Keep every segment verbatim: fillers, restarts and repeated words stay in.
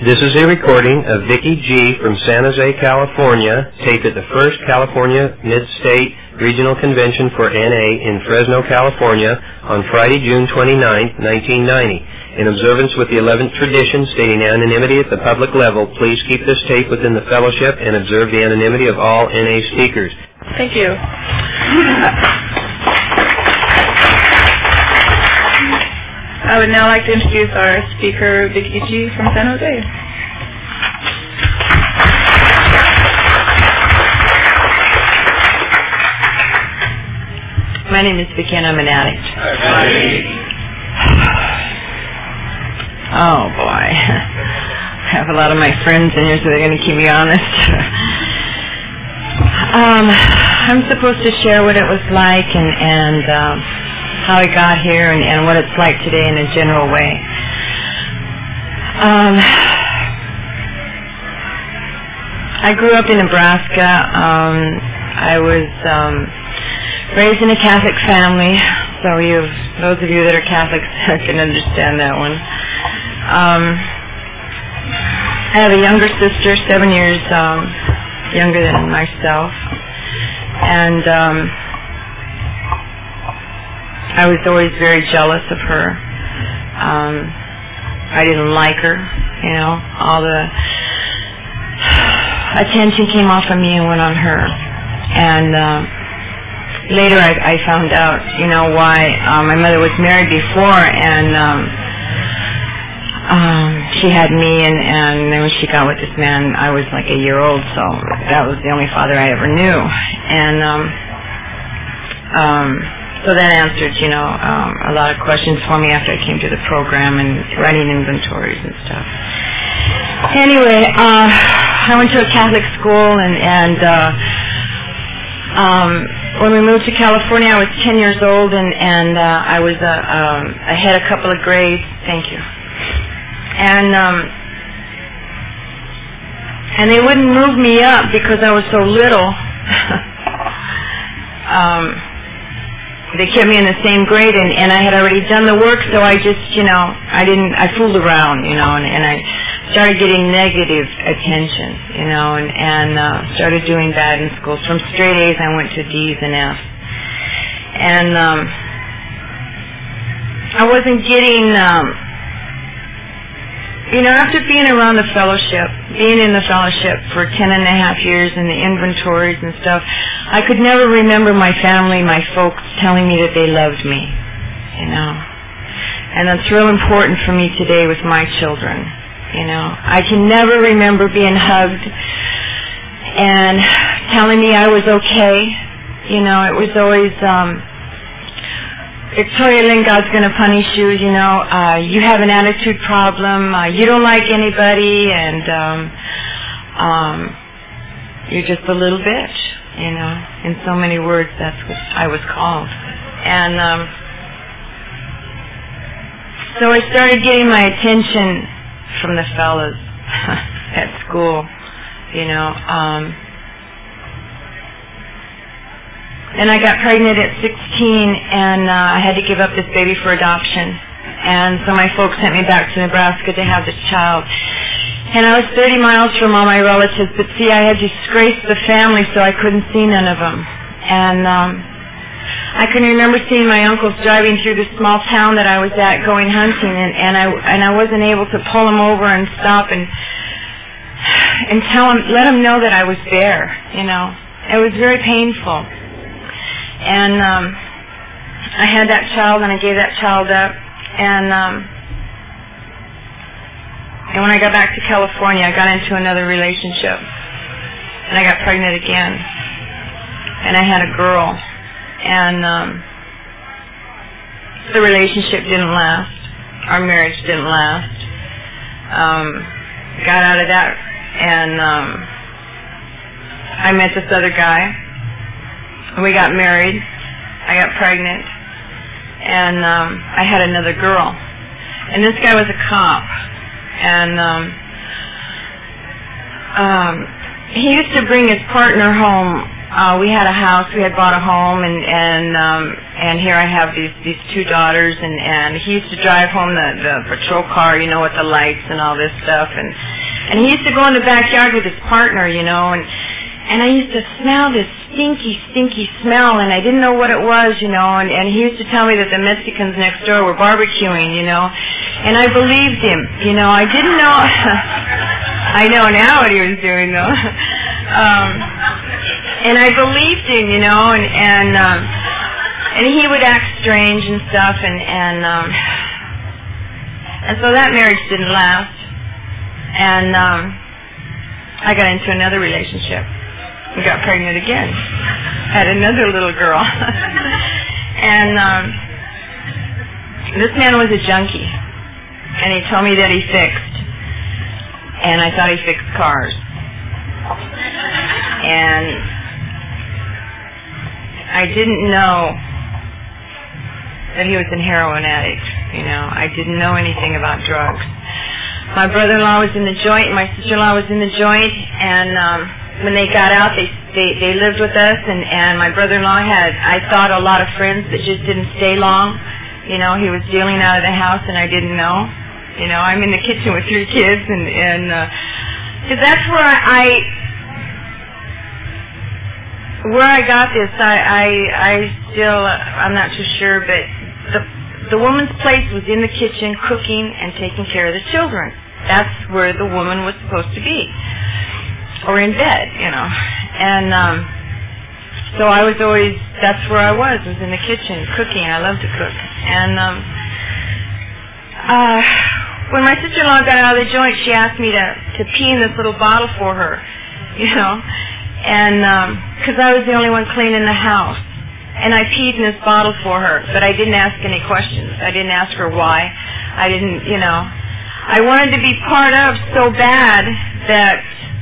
This is a recording of Vicki G. from San Jose, California, taped at the first California Mid-State Regional Convention for N A in Fresno, California, on Friday, June twenty-ninth, nineteen ninety. In observance with the eleventh tradition stating anonymity at the public level, please keep this tape within the fellowship and observe the anonymity of all N A speakers. Thank you. I would now like to introduce our speaker, Vicki G. from San Jose. My name is Vicki and I'm an addict. Oh boy. I have a lot of my friends in here, so they're going to keep me honest. um, I'm supposed to share what it was like and, and um, how I got here and, and what it's like today in a general way. Um, I grew up in Nebraska. Um, I was um, raised in a Catholic family, so you, those of you that are Catholics can understand that one. Um, I have a younger sister, seven years um, younger than myself, and um, I was always very jealous of her. Um, I didn't like her, you know. All the attention came off of me and went on her. And uh, later I, I found out, you know, why. Um, my mother was married before, and um, um, she had me, and, and then when she got with this man, I was like a year old, so that was the only father I ever knew. And um, um, so that answered, you know, um, a lot of questions for me after I came to the program and writing inventories and stuff. Anyway, uh, I went to a Catholic school, and, and uh, um, when we moved to California, I was ten years old, and, and uh, I was uh, um, I had a couple of grades. Thank you. And um, and they wouldn't move me up because I was so little. um, they kept me in the same grade, and, and I had already done the work, so I just, you know, I didn't, I fooled around, you know, and, and I started getting negative attention, you know, and, and uh, started doing bad in school. From straight A's, I went to D's and F's. And um, I wasn't getting, um, you know, after being around the fellowship, being in the fellowship for ten and a half years in the inventories and stuff, I could never remember my family, my folks telling me that they loved me, you know. And that's real important for me today with my children, you know. I can never remember being hugged and telling me I was okay. You know, it was always, um, Victoria Lynn, God's going to punish you, you know, uh, you have an attitude problem, uh, you don't like anybody, and um, um, you're just a little bitch, you know. In so many words, that's what I was called. And um, so I started getting my attention from the fellas at school, you know. Um, And I got pregnant at sixteen, and uh, I had to give up this baby for adoption. And so my folks sent me back to Nebraska to have this child. And I was thirty miles from all my relatives, but see, I had disgraced the family, so I couldn't see none of them. And um, I can remember seeing my uncles driving through the small town that I was at going hunting, and, and I and I wasn't able to pull them over and stop and and tell them, let them know that I was there. You know, it was very painful. And um, I had that child, and I gave that child up. And um, and when I got back to California, I got into another relationship, and I got pregnant again. And I had a girl, and um, the relationship didn't last. Our marriage didn't last. Um, got out of that, and um, I met this other guy. We got married, I got pregnant, and um, I had another girl. And this guy was a cop, and um, um, he used to bring his partner home uh, we had a house, we had bought a home, and and um, and here I have these these two daughters, and and he used to drive home the the patrol car, you know, with the lights and all this stuff, and and he used to go in the backyard with his partner, you know, and and I used to smell this stinky, stinky smell, and I didn't know what it was, you know, and, and he used to tell me that the Mexicans next door were barbecuing, you know, and I believed him, you know. I didn't know, I know now what he was doing, though. um, and I believed him, you know, and, and, um, and he would act strange and stuff, and, and, um, and so that marriage didn't last, and, um, I got into another relationship. We got pregnant again. Had another little girl. And um, this man was a junkie. And he told me that he fixed. And I thought he fixed cars. And I didn't know that he was a heroin addict. You know, I didn't know anything about drugs. My brother-in-law was in the joint. My sister-in-law was in the joint. And um, when they got out, they, they they lived with us, and, and my brother-in-law had, I thought, a lot of friends that just didn't stay long. You know, he was dealing out of the house, and I didn't know. You know, I'm in the kitchen with three kids, and, and uh, so that's where I, where I got this. I, I, I still, I'm not too sure, but the, the woman's place was in the kitchen, cooking and taking care of the children. That's where the woman was supposed to be. Or in bed, you know. And um, so I was always, that's where I was, was in the kitchen, cooking. I love to cook. And um, uh, when my sister-in-law got out of the joint, she asked me to, to pee in this little bottle for her, you know. And because um, I was the only one cleaning the house. And I peed in this bottle for her, but I didn't ask any questions. I didn't ask her why. I didn't, you know. I wanted to be part of so bad that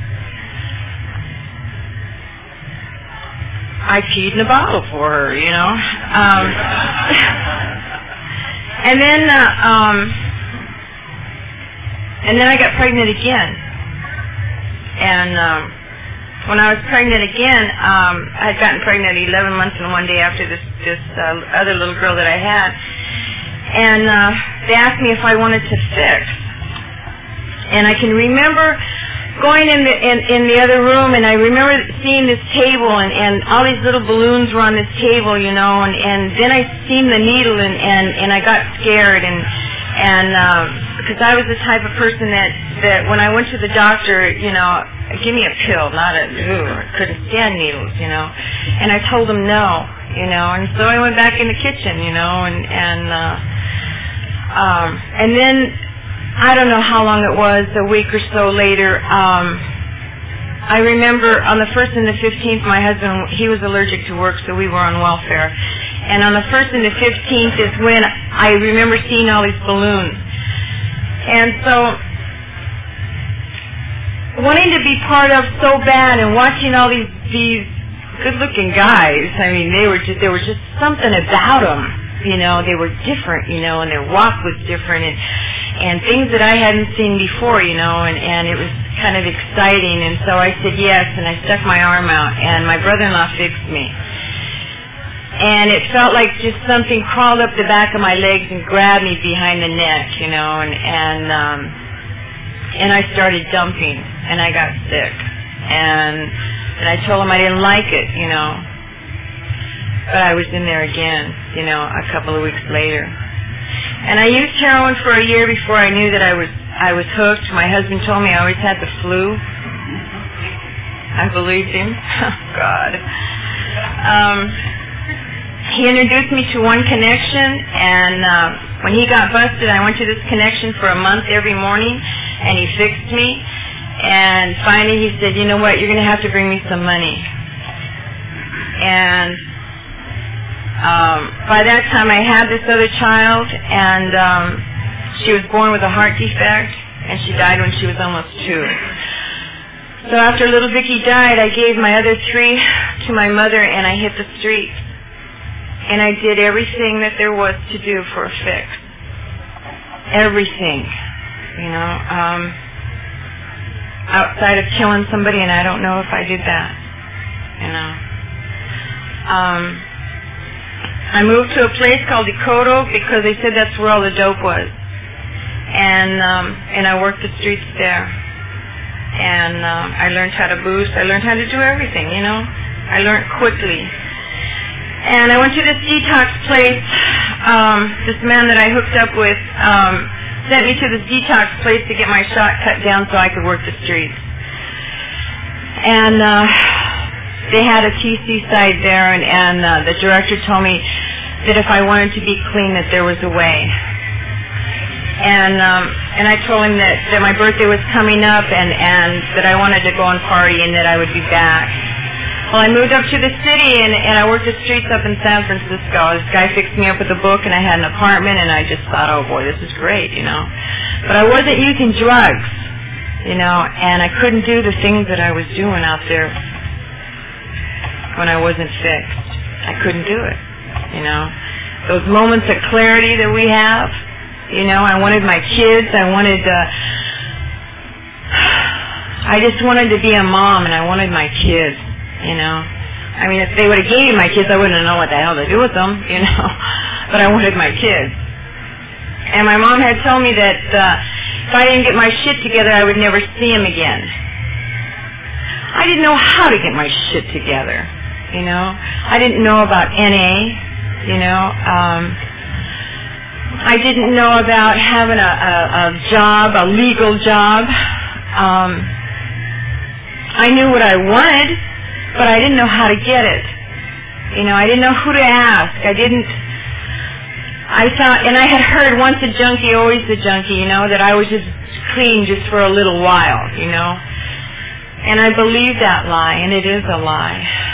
I peed in a bottle for her, you know. Um, and then, uh, um, and then I got pregnant again. And um, when I was pregnant again, um, I had gotten pregnant eleven months and one day after this this uh, other little girl that I had. And uh, they asked me if I wanted to fix. And I can remember going in the in, in the other room, and I remember seeing this table, and, and all these little balloons were on this table, you know, and, and then I seen the needle, and, and, and I got scared, and and um, because I was the type of person that, that when I went to the doctor, you know, give me a pill, not a, ooh, I couldn't stand needles, you know, and I told him no, you know, and so I went back in the kitchen, you know, and, and, uh, um, and then I don't know how long it was, a week or so later, um, I remember on the first and the fifteenth, my husband, he was allergic to work, so we were on welfare. And on the first and the fifteenth is when I remember seeing all these balloons. And so, wanting to be part of so bad and watching all these, these good-looking guys, I mean, they were just, there was just something about them. You know, they were different, you know, and their walk was different, and and things that I hadn't seen before, you know, and, and it was kind of exciting, and so I said yes, and I stuck my arm out, and my brother-in-law fixed me. And it felt like just something crawled up the back of my legs and grabbed me behind the neck, you know, and, and, um, and I started dumping, and I got sick. And, and I told him I didn't like it, you know. But I was in there again, you know, a couple of weeks later. And I used heroin for a year before I knew that I was I was hooked. My husband told me I always had the flu. I believed him. Oh, God. Um, he introduced me to One Connection, and uh, when he got busted, I went to this connection for a month every morning, and he fixed me. And finally he said, you know what, you're going to have to bring me some money. And Um, by that time, I had this other child, and um, she was born with a heart defect, and she died when she was almost two. So after little Vicky died, I gave my other three to my mother, and I hit the streets. And I did everything that there was to do for a fix. Everything, you know, um, outside of killing somebody, and I don't know if I did that, you know. um, I moved to a place called Decoto because they said that's where all the dope was. And um, and I worked the streets there. And um, I learned how to boost. I learned how to do everything, you know. I learned quickly. And I went to this detox place. Um, this man that I hooked up with um, sent me to this detox place to get my shot cut down so I could work the streets. And uh, they had a T C side there, and, and uh, the director told me that if I wanted to be clean, that there was a way. And um, and I told him that, that my birthday was coming up, and, and that I wanted to go and party, and that I would be back. Well, I moved up to the city, and, and I worked the streets up in San Francisco. This guy fixed me up with a book, and I had an apartment, and I just thought, oh boy, this is great, you know. But I wasn't using drugs, you know, and I couldn't do the things that I was doing out there when I wasn't fixed. I couldn't do it, you know. Those moments of clarity that we have, you know, I wanted my kids, I wanted to, I just wanted to be a mom, and I wanted my kids, you know. I mean, if they would have gave me my kids, I wouldn't know what the hell to do with them, you know. But I wanted my kids. And my mom had told me that uh, if I didn't get my shit together, I would never see him again. I didn't know how to get my shit together, you know. I didn't know about N A, you know. Um, I didn't know about having a, a, a job, a legal job. Um, I knew what I wanted, but I didn't know how to get it. You know, I didn't know who to ask. I didn't, I thought, and I had heard once a junkie, always a junkie, you know, that I was just clean just for a little while, you know. And I believed that lie, and it is a lie.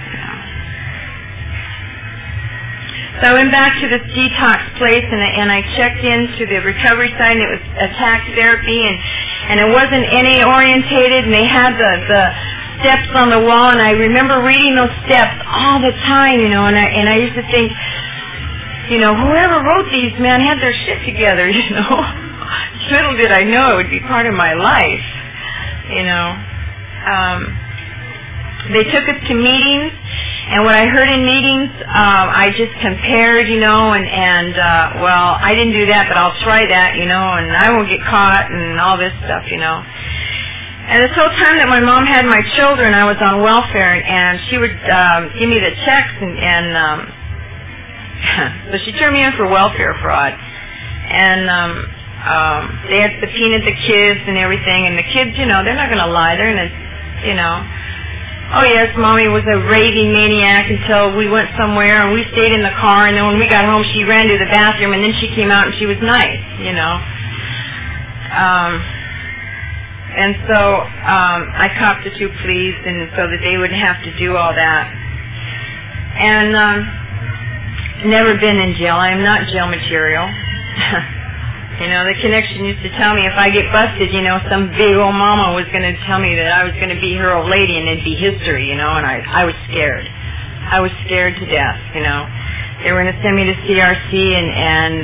So I went back to this detox place, and I, and I checked into the recovery side, and it was attack therapy, and, and it wasn't N A orientated, and they had the, the steps on the wall, and I remember reading those steps all the time, you know, and I, and I used to think, you know, whoever wrote these, man, had their shit together, you know. Little did I know it would be part of my life, you know. Um, they took us to meetings, and what I heard in meetings, um, I just compared, you know, and, and uh, well, I didn't do that, but I'll try that, you know, and I won't get caught and all this stuff, you know. And this whole time that my mom had my children, I was on welfare, and she would um, give me the checks, and, and um, so she turned me in for welfare fraud. And um, um, they had subpoenaed the kids and everything, and the kids, you know, they're not going to lie. They're going to, you know, oh yes, Mommy was a raving maniac until we went somewhere, and we stayed in the car, and then when we got home, she ran to the bathroom, and then she came out, and she was nice, you know. Um... And so um, I copped the two pleas, and so that they wouldn't have to do all that. And um, never been in jail. I am not jail material. You know, the connection used to tell me if I get busted, you know, some big old mama was going to tell me that I was going to be her old lady, and it'd be history, you know. And I, I was scared. I was scared to death, you know. They were going to send me to C R C, and and.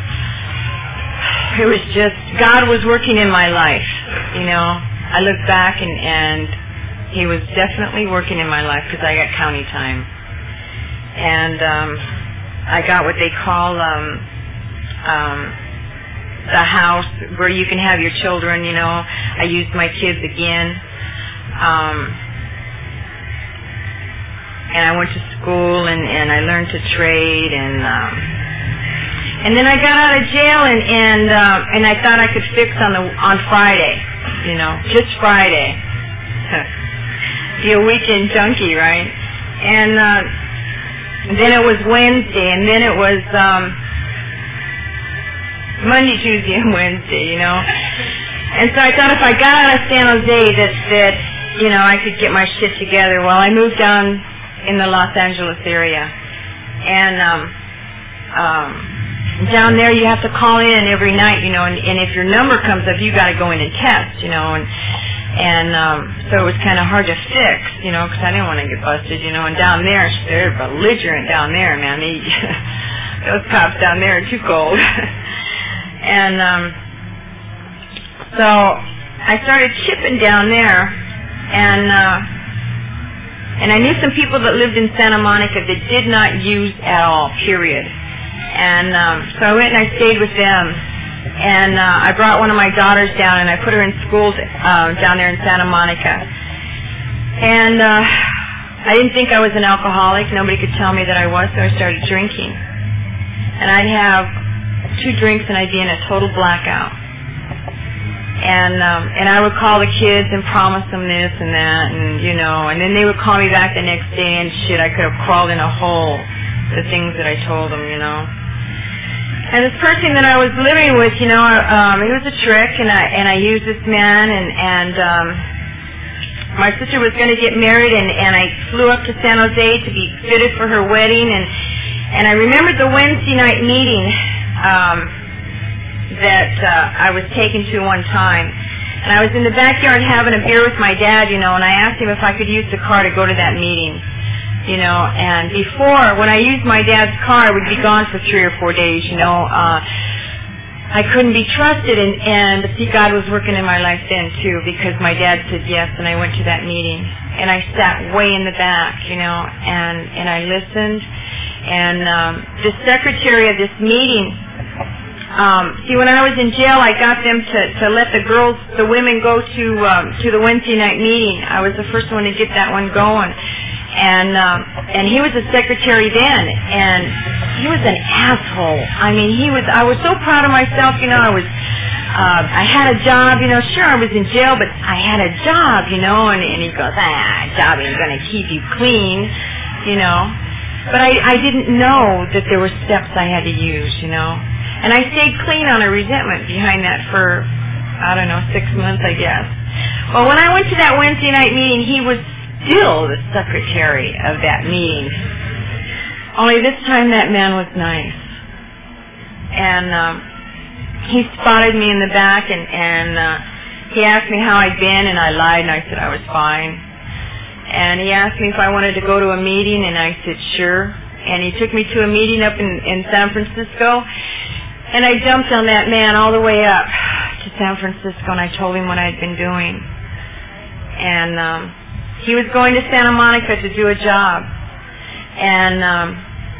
It was just, God was working in my life, you know. I look back, and, and He was definitely working in my life because I got county time. And um, I got what they call um, um, the house where you can have your children, you know. I used my kids again. Um, and I went to school, and, and I learned to trade, and... Um, And then I got out of jail, and and uh, and I thought I could fix on the on Friday, you know, just Friday. Be a weekend junkie, right? And uh, then it was Wednesday, and then it was um, Monday, Tuesday, and Wednesday, you know. And so I thought if I got out of San Jose, that that you know I could get my shit together. Well, I moved down in the Los Angeles area, and um, um. down there you have to call in every night, you know, and, and if your number comes up, you got to go in and test, you know, and and um, so it was kind of hard to fix, you know, because I didn't want to get busted, you know. And down there, they're belligerent down there, man. They, those cops down there are too cold. And um, so I started chipping down there, and uh, And I knew some people that lived in Santa Monica that did not use at all, period. And um, so I went and I stayed with them. And uh, I brought one of my daughters down, and I put her in school uh, down there in Santa Monica. And uh, I didn't think I was an alcoholic. Nobody could tell me that I was, so I started drinking. And I'd have two drinks, and I'd be in a total blackout. And um, and I would call the kids and promise them this and that, and you know, and then they would call me back the next day, and shit, I could have crawled in a hole, the things that I told them, you know. And this person that I was living with, you know, um, he was a trick, and I and I used this man, and and um, my sister was going to get married, and and I flew up to San Jose to be fitted for her wedding, and and I remembered the Wednesday night meeting. Um, that uh, I was taken to one time. And I was in the backyard having a beer with my dad, you know, and I asked him if I could use the car to go to that meeting, you know. And before, when I used my dad's car, I would be gone for three or four days, you know. Uh, I couldn't be trusted, and, and see, God was working in my life then, too, because my dad said yes, and I went to that meeting. And I sat way in the back, you know, and, and I listened. And um, the secretary of this meeting, Um, see, when I was in jail, I got them to, to let the girls, the women, go to um, to the Wednesday night meeting. I was the first one to get that one going, and um, and he was the secretary then, and he was an asshole. I mean, he was. I was so proud of myself, you know. I was. Uh, I had a job, you know. Sure, I was in jail, but I had a job, you know. And, and he goes, ah, job ain't gonna keep you clean, you know. But I, I didn't know that there were steps I had to use, you know. And I stayed clean on a resentment behind that for, I don't know, six months, I guess. Well, when I went to that Wednesday night meeting, he was still the secretary of that meeting. Only this time that man was nice. And um, he spotted me in the back, and, and uh, he asked me how I'd been, and I lied, and I said I was fine. And he asked me if I wanted to go to a meeting, and I said sure. And he took me to a meeting up in, in San Francisco. And I jumped on that man all the way up to San Francisco, and I told him what I'd been doing. And um, he was going to Santa Monica to do a job. And um,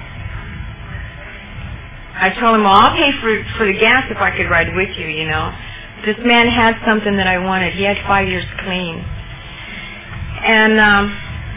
I told him, well, I'll pay for, for the gas if I could ride with you, you know. This man had something that I wanted. He had five years clean. And um,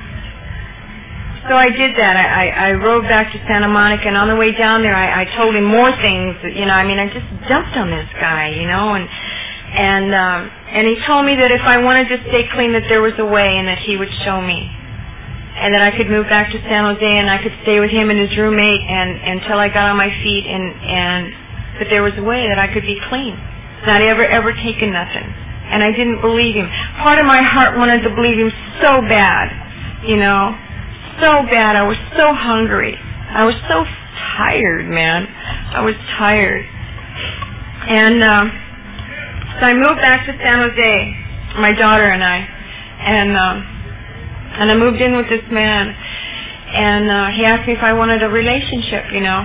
so I did that. I, I, I rode back to Santa Monica, and on the way down there, I, I told him more things. That, you know, I mean, I just dumped on this guy, you know, and and um, and he told me that if I wanted to stay clean, that there was a way, and that he would show me, and that I could move back to San Jose, and I could stay with him and his roommate, and until I got on my feet, and and that there was a way that I could be clean, not ever ever taking nothing. And I didn't believe him. Part of my heart wanted to believe him so bad, you know. So bad. I was so hungry. I was so tired, man. I was tired. And um, so I moved back to San Jose, my daughter and I, and um, and I moved in with this man. And uh, he asked me if I wanted a relationship, you know.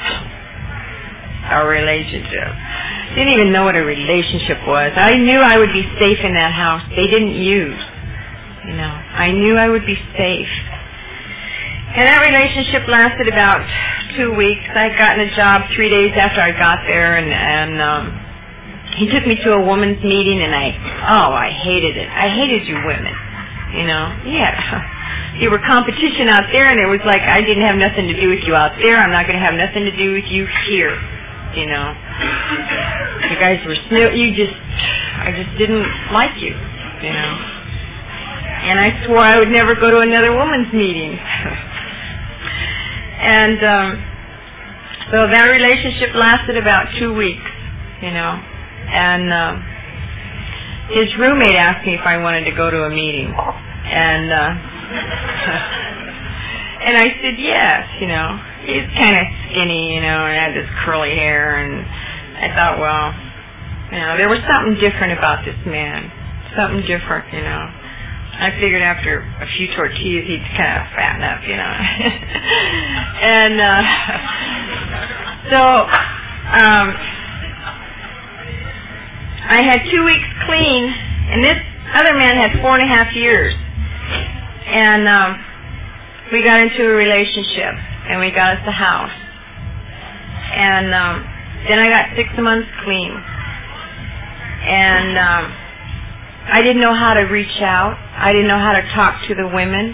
A relationship. Didn't even know what a relationship was. I knew I would be safe in that house. They didn't use, you know. I knew I would be safe. And that relationship lasted about two weeks. I had gotten a job three days after I got there, and, and um, he took me to a women's meeting, and I, oh, I hated it. I hated you women, you know. Yeah, you were competition out there, and it was like I didn't have nothing to do with you out there. I'm not going to have nothing to do with you here, you know. You guys were sno- you just, I just didn't like you, you know. And I swore I would never go to another women's meeting. And um, so that relationship lasted about two weeks, you know. And um, his roommate asked me if I wanted to go to a meeting. And uh, and I said yes, you know. He's kind of skinny, you know, and had this curly hair. And I thought, well, you know, there was something different about this man. Something different, you know. I figured after a few tortillas he'd kind of fatten up, you know. and uh, so um, I had two weeks clean, and this other man had four and a half years. And um, we got into a relationship, and we got us a house. And um, then I got six months clean. And um, I didn't know how to reach out. I didn't know how to talk to the women.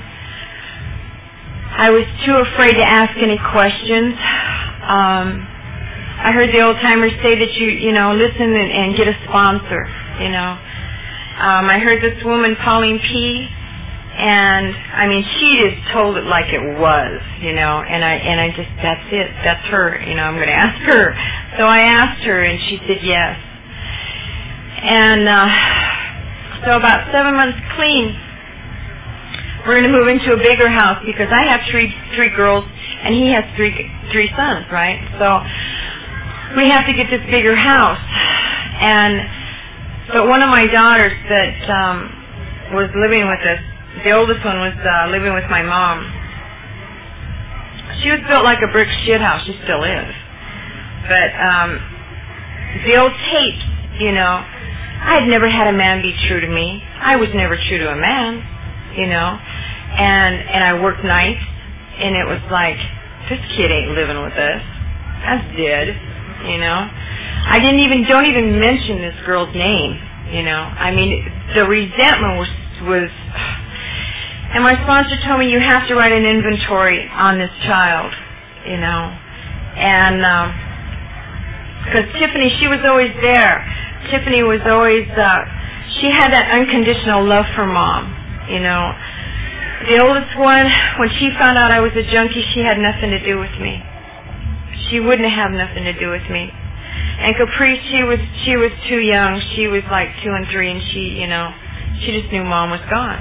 I was too afraid to ask any questions. Um, I heard the old-timers say that you, you know, listen and, and get a sponsor, you know. Um, I heard this woman, Pauline P., and, I mean, she just told it like it was, you know, and I and I just, that's it, that's her, you know, I'm going to ask her. So I asked her, and she said yes. And uh, so about seven months clean, we're going to move into a bigger house because I have three three girls, and he has three three sons, right? So we have to get this bigger house. And but one of my daughters that um, was living with us, the oldest one was uh, living with my mom. She was built like a brick shit house. She still is. But um, the old tapes, you know, I had never had a man be true to me. I was never true to a man, you know. And and I worked nights, and it was like, this kid ain't living with us. That's dead, you know. I didn't even, don't even mention this girl's name, you know. I mean, the resentment was, was, and my sponsor told me you have to write an inventory on this child, you know. And, um, because Tiffany, she was always there. Tiffany was always, uh, she had that unconditional love for Mom, you know. The oldest one, when she found out I was a junkie, she had nothing to do with me. She wouldn't have nothing to do with me. And Caprice, she was she was too young. She was like two and three, and she, you know, she just knew Mom was gone.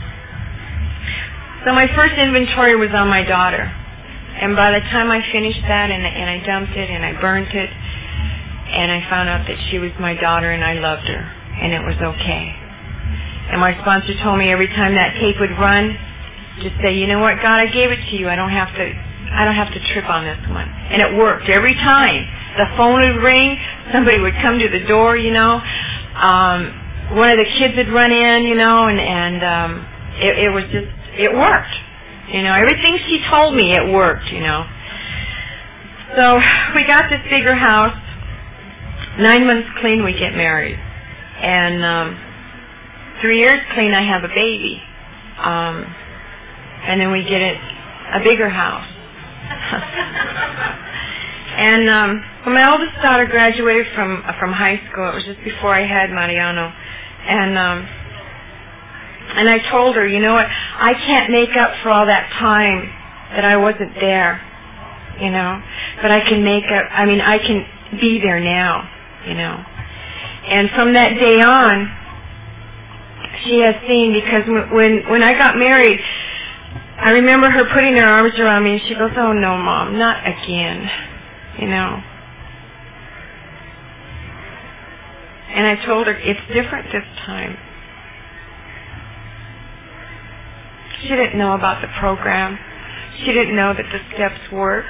So my first inventory was on my daughter. And by the time I finished that, and, and I dumped it, and I burnt it, and I found out that she was my daughter, and I loved her, and it was okay. And my sponsor told me every time that tape would run, just say, you know what, God, I gave it to you. I don't have to, I don't have to trip on this one. And it worked every time. The phone would ring, somebody would come to the door, you know. Um, one of the kids would run in, you know, and, and um, it, it was just, it worked. You know, everything she told me, it worked, you know. So we got this bigger house. Nine months clean, we get married. And um, three years clean, I have a baby. Um, and then we get it, a bigger house. And um, when my oldest daughter graduated from uh, from high school, it was just before I had Mariano, and um, and I told her, you know what, I can't make up for all that time that I wasn't there, you know, but I can make up. I mean, I can be there now, you know. And from that day on, she has seen, because when when I got married, I remember her putting her arms around me, and she goes, "Oh no, Mom, not again." You know. And I told her, it's different this time. She didn't know about the program. She didn't know that the steps work.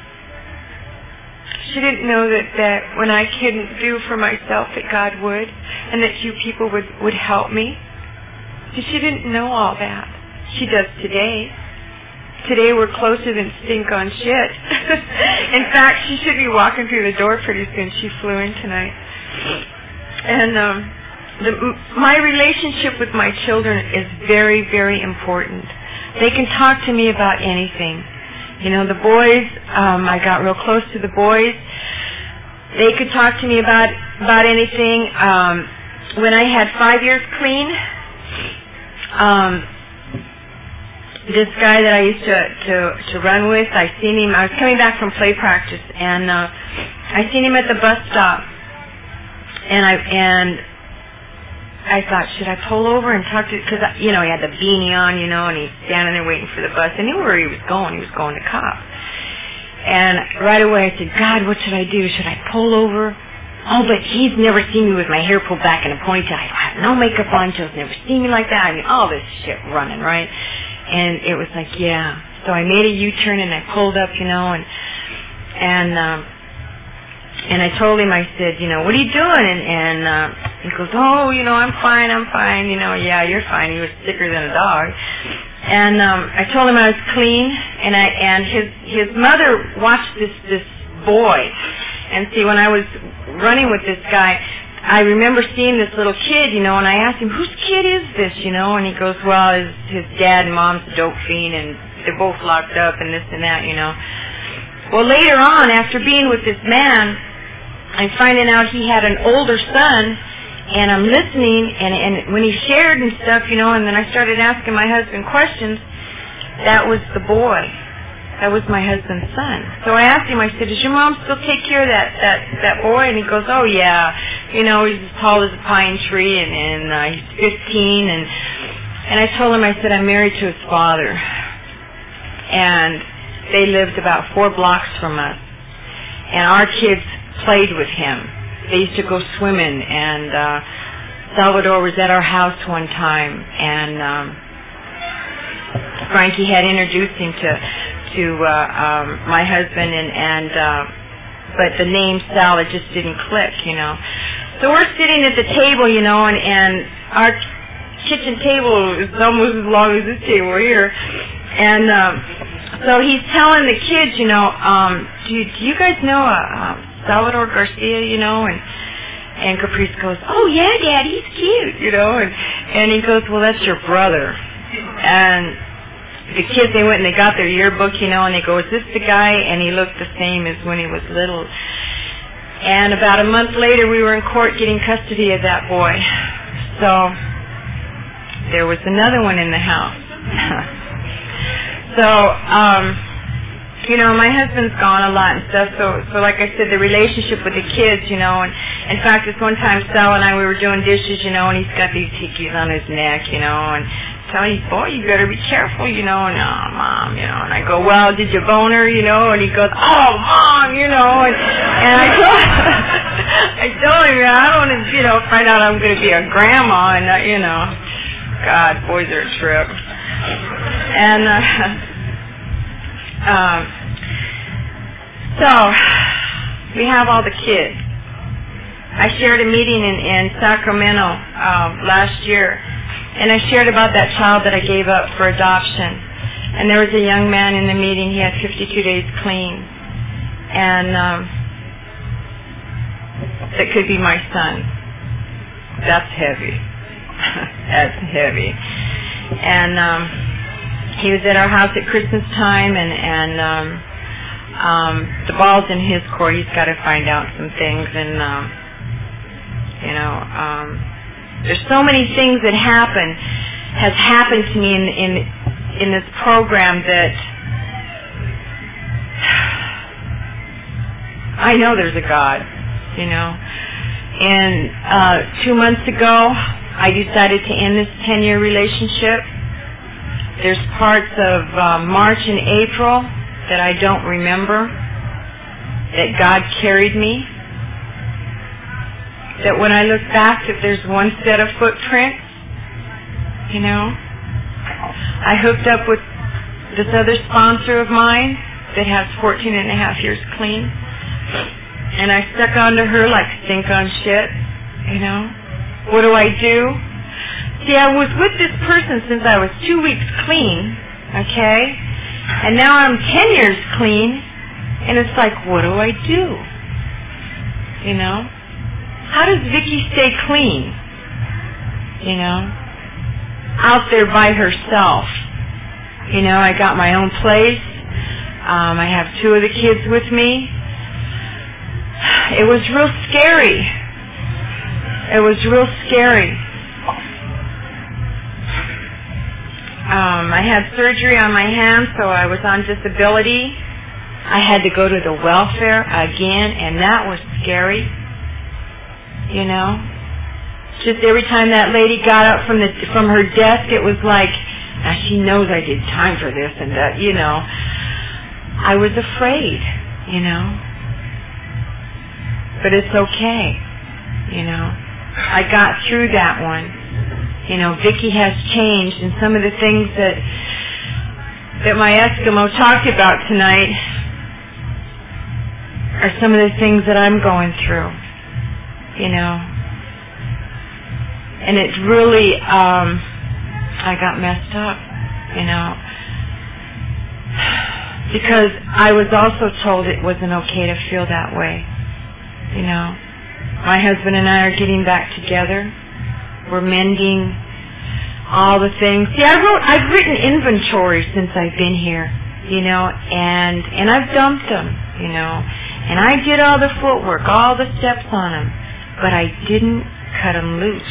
She didn't know that, that when I couldn't do for myself, that God would, and that you people would, would help me. She didn't know all that. She does today. Today we're closer than stink on shit. In fact, she should be walking through the door pretty soon. She flew in tonight. And um, the, my relationship with my children is very, very important. They can talk to me about anything. You know, the boys, um, I got real close to the boys. They could talk to me about, about anything. Um, when I had five years clean, um, this guy that I used to, to, to run with, I seen him, I was coming back from play practice, and uh, I seen him at the bus stop, and I and I thought, should I pull over and talk to, because, you know, he had the beanie on, you know, and he's standing there waiting for the bus. I knew where he was going. He was going to cop. And right away I said, God, what should I do? Should I pull over? Oh, but he's never seen me with my hair pulled back in a ponytail. I have no makeup on. Joe's never seen me like that. I mean, all this shit running, right? And it was like, yeah. So I made a U-turn and I pulled up, you know, and and um, and I told him, I said, you know, what are you doing? And, and uh, he goes, oh, you know, I'm fine, I'm fine. You know, yeah, you're fine. He was sicker than a dog. And um, I told him I was clean, and I and his his mother watched this this boy. And see, when I was running with this guy, I remember seeing this little kid, you know, and I asked him, whose kid is this, you know? And he goes, well, his, his dad and mom's a dope fiend, and they're both locked up and this and that, you know. Well, later on, after being with this man, I'm finding out he had an older son, and I'm listening, and, and when he shared and stuff, you know, and then I started asking my husband questions, that was the boy. That was my husband's son. So I asked him, I said, does your mom still take care of that, that, that boy? And he goes, oh, yeah. You know, he's as tall as a pine tree, and, and uh, he's fifteen. And, and I told him, I said, I'm married to his father. And they lived about four blocks from us. And our kids played with him. They used to go swimming, and uh, Salvador was at our house one time, and um, Frankie had introduced him to to uh, um, my husband, and and uh, but the name Sal, it just didn't click, you know. So we're sitting at the table, you know, and and our kitchen table is almost as long as this table here, and um, so he's telling the kids, you know, um, do, do you guys know uh, uh, Salvador Garcia, you know, and and Caprice goes, oh yeah, Dad, he's cute, you know, and and he goes, well, that's your brother. And the kids, they went and they got their yearbook, you know, and they go, is this the guy? And he looked the same as when he was little. And about a month later, we were in court getting custody of that boy. So there was another one in the house. So, um, you know, my husband's gone a lot and stuff, so, so like I said, the relationship with the kids, you know, and in fact, this one time, Sal and I, we were doing dishes, you know, and he's got these hickeys on his neck, you know, and tell me, boy, you better be careful, you know, and, oh, Mom, you know, and I go, well, did you bone her, you know, and he goes, oh, Mom, you know, and, and I told, I told him, I don't want to, you know, find out I'm going to be a grandma, and, uh, you know, God, boys are a trip. And, uh, Um, so, we have all the kids. I shared a meeting in, in Sacramento um, last year, and I shared about that child that I gave up for adoption. And there was a young man in the meeting, he had fifty-two days clean. And um, that could be my son. That's heavy. That's heavy. And um he was at our house at Christmas time, and, and um, um, the ball's in his court. He's got to find out some things, and, um, you know, um, there's so many things that happen, has happened to me in, in, in this program that I know there's a God, you know. And uh, two months ago, I decided to end this ten-year relationship. There's parts of uh, March and April that I don't remember, that God carried me, that when I look back, if there's one set of footprints, you know, I hooked up with this other sponsor of mine that has fourteen and a half years clean, and I stuck onto her like stink on shit, you know. What do I do? See, I was with this person since I was two weeks clean, okay? And now I'm ten years clean, and it's like, what do I do? You know? How does Vicki stay clean? You know? Out there by herself. You know, I got my own place. Um, I have two of the kids with me. It was real scary. It was real scary. Um, I had surgery on my hand, so I was on disability. I had to go to the welfare again, and that was scary. You know, just every time that lady got up from the from her desk, it was like, now she knows I did time for this and that. You know, I was afraid. You know, but it's okay. You know, I got through that one. You know, Vicki has changed, and some of the things that that my Eskimo talked about tonight are some of the things that I'm going through, you know. And it's really, um, I got messed up. you know. Because I was also told it wasn't okay to feel that way, you know. My husband and I are getting back together. We're mending all the things. See, I wrote, I've written inventory since I've been here, you know, and and I've dumped them, you know, and I did all the footwork, all the steps on them, but I didn't cut them loose.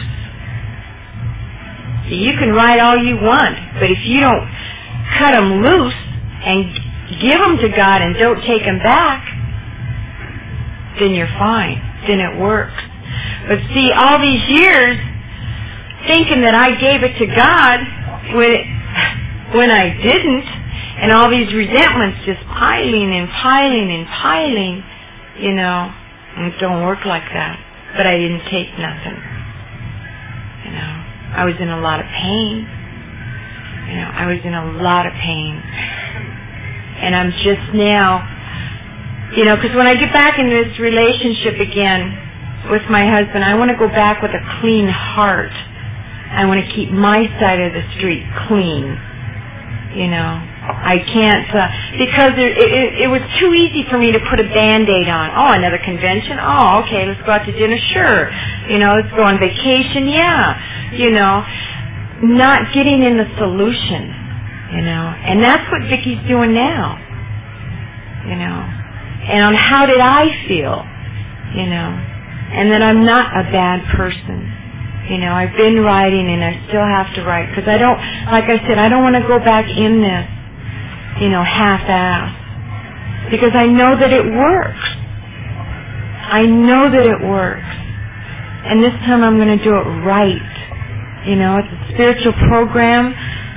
See, you can write all you want, but if you don't cut them loose and give them to God and don't take them back, then you're fine. Then it works. But see, all these years, thinking that I gave it to God when it, when I didn't, and all these resentments just piling and piling and piling, you know, and it don't work like that. But I didn't take nothing. You know, I was in a lot of pain. You know, I was in a lot of pain. And I'm just now, you know, because when I get back into this relationship again with my husband, I want to go back with a clean heart. I want to keep my side of the street clean. You know, I can't, uh, because it, it, it was too easy for me to put a Band-Aid on. Oh, another convention? Oh, okay, let's go out to dinner? Sure. You know, let's go on vacation? Yeah. You know, not getting in the solution, you know. And that's what Vicky's doing now, you know. And on how did I feel, you know. And that I'm not a bad person. You know, I've been writing and I still have to write because I don't, like I said, I don't want to go back in this, you know, half-assed. Because I know that it works. I know that it works. And this time I'm going to do it right. You know, it's a spiritual program.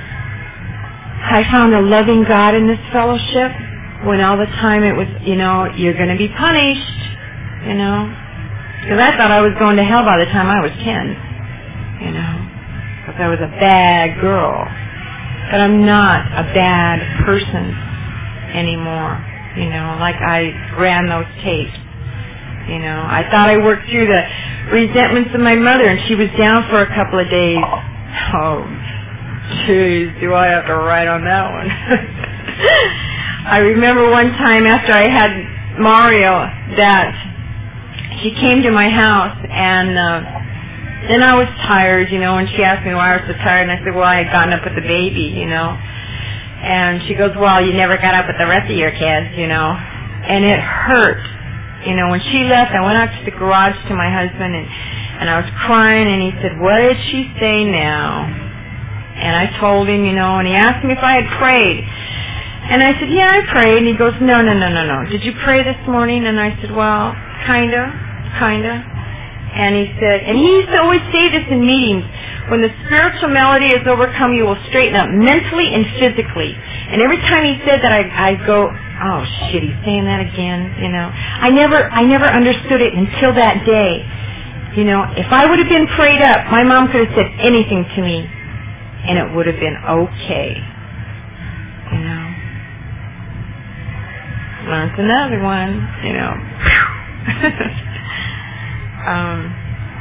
I found a loving God in this fellowship when all the time it was, you know, you're going to be punished, you know. Because I thought I was going to hell by the time I was ten. You know, because I was a bad girl. But I'm not a bad person anymore, you know, like I ran those tapes. You know, I thought I worked through the resentments of my mother, and she was down for a couple of days. Oh, jeez, do I have to write on that one? I remember one time after I had Mario that she came to my house, and uh, then I was tired, you know, and she asked me why I was so tired, and I said, well, I had gotten up with the baby, you know. And she goes, well, you never got up with the rest of your kids, you know. And it hurt. You know, when she left, I went out to the garage to my husband, and, and I was crying, and he said, what did she say now? And I told him, you know, and he asked me if I had prayed. And I said, yeah, I prayed. And he goes, no, no, no, no, no. Did you pray this morning? And I said, well, kind of, kind of. And he said, and he used to always say this in meetings, when the spiritual malady is overcome, you will straighten up mentally and physically. And every time he said that, I, I'd go, oh shit, he's saying that again, you know. I never, I never understood it until that day. You know, if I would have been prayed up, my mom could have said anything to me, and it would have been okay. You know. Learned another one, you know. um,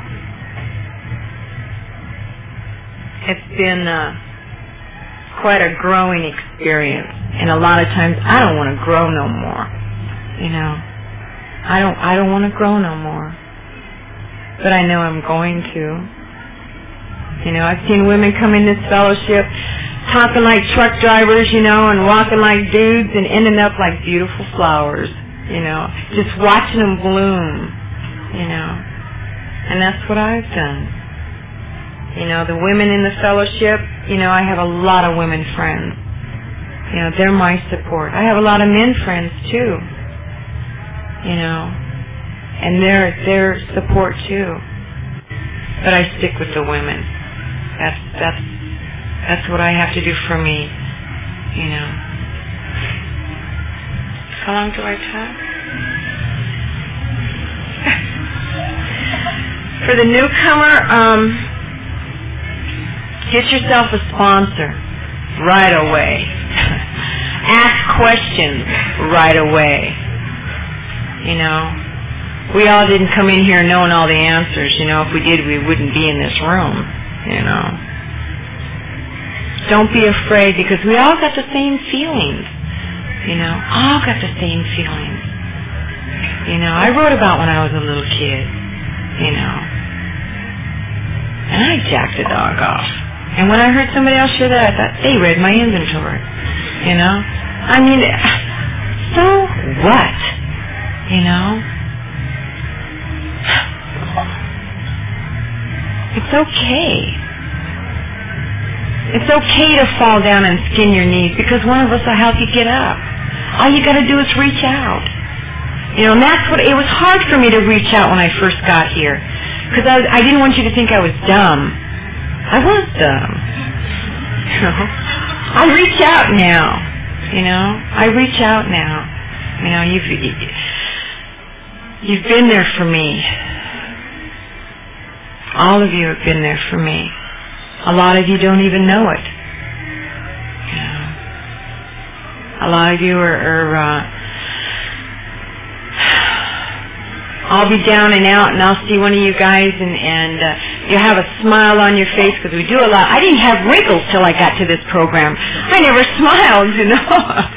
it's been uh, quite a growing experience, and a lot of times I don't want to grow no more. You know, I don't. I don't want to grow no more, but I know I'm going to. You know, I've seen women come in this fellowship talking like truck drivers, you know, and walking like dudes and ending up like beautiful flowers, you know, just watching them bloom, you know. And that's what I've done. You know, the women in the fellowship, you know, I have a lot of women friends. You know, they're my support. I have a lot of men friends, too, you know, and they're their support, too. But I stick with the women. That's, that's, That's what I have to do for me, you know. How long do I talk? For the newcomer, um, get yourself a sponsor right away. Ask questions right away. You know, we all didn't come in here knowing all the answers. You know, if we did, we wouldn't be in this room, you know. Don't be afraid, because we all got the same feelings. You know, all got the same feelings. You know, I wrote about when I was a little kid. You know, and I jacked a dog off. And when I heard somebody else share that, I thought, they read my inventory. You know? I mean, so what? You know? It's okay. It's okay to fall down and skin your knees, because one of us will help you get up. All you got to do is reach out. You know, and that's what, it was hard for me to reach out when I first got here. Because I, I didn't want you to think I was dumb. I was dumb. You know? I reach out now. You know? I reach out now. You know, you've, you've been there for me. All of you have been there for me. A lot of you don't even know it. You know? A lot of you are, are uh, I'll be down and out, and I'll see one of you guys, and, and uh, you'll have a smile on your face, because we do a lot. I didn't have wrinkles till I got to this program. I never smiled, you know.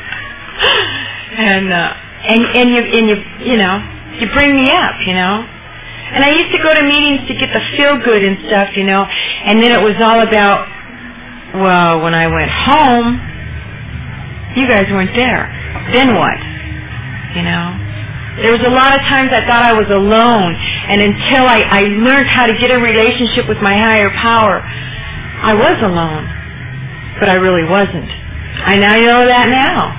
and uh, and and you and you you know you bring me up, you know. And I used to go to meetings to get the feel good and stuff, you know. And then it was all about, well, when I went home, you guys weren't there. Then what? You know. There was a lot of times I thought I was alone, and until I, I learned how to get a relationship with my higher power, I was alone. But I really wasn't. I now know that now.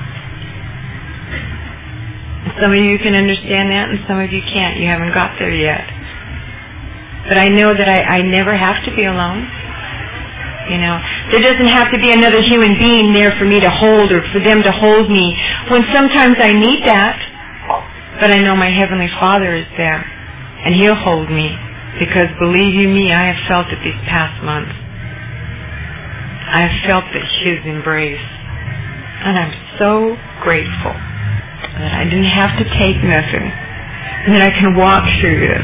And some of you can understand that, and some of you can't. You haven't got there yet. But I know that I, I never have to be alone. You know, there doesn't have to be another human being there for me to hold, or for them to hold me, when sometimes I need that. But I know my Heavenly Father is there, and He'll hold me, because believe you me, I have felt it these past months. I have felt that His embrace, and I'm so grateful that I didn't have to take nothing, and that I can walk through this.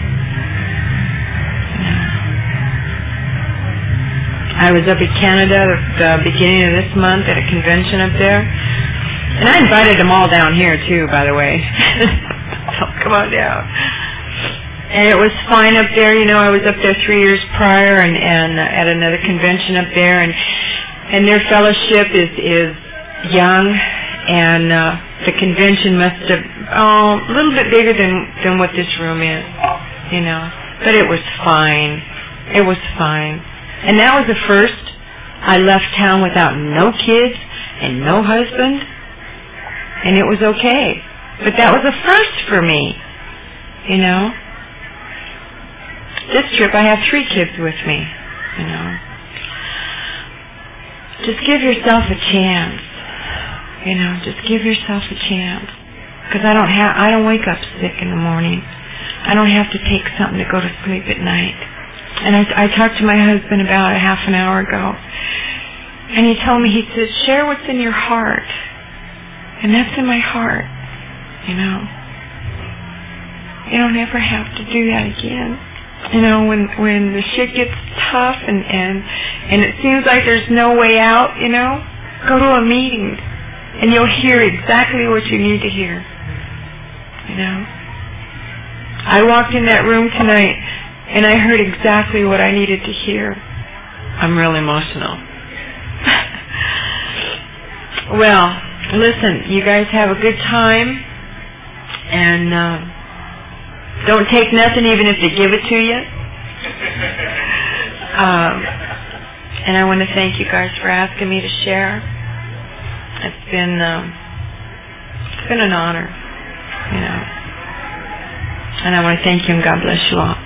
I was up in Canada at the beginning of this month at a convention up there. And I invited them all down here, too, by the way. So come on down. And it was fine up there. You know, I was up there three years prior, and, and uh, at another convention up there. And and their fellowship is, is young. And uh, the convention must have, oh, a little bit bigger than, than what this room is. You know. But it was fine. It was fine. And that was the first. I left town without no kids and no husband. And it was okay. But that was a first for me, you know. This trip, I have three kids with me, you know. Just give yourself a chance, you know. Just give yourself a chance. Because I don't have, I don't wake up sick in the morning. I don't have to take something to go to sleep at night. And I, I talked to my husband about a half an hour ago. And he told me, he said, share what's in your heart. And that's in my heart, you know. You don't ever have to do that again. You know, when when the shit gets tough and, and, and it seems like there's no way out, you know, go to a meeting and you'll hear exactly what you need to hear. You know. I walked in that room tonight and I heard exactly what I needed to hear. I'm real emotional. Well, listen, you guys have a good time, and uh, don't take nothing even if they give it to you. Um, and I want to thank you guys for asking me to share. It's been um, it's been an honor, you know. And I want to thank you, and God bless you all.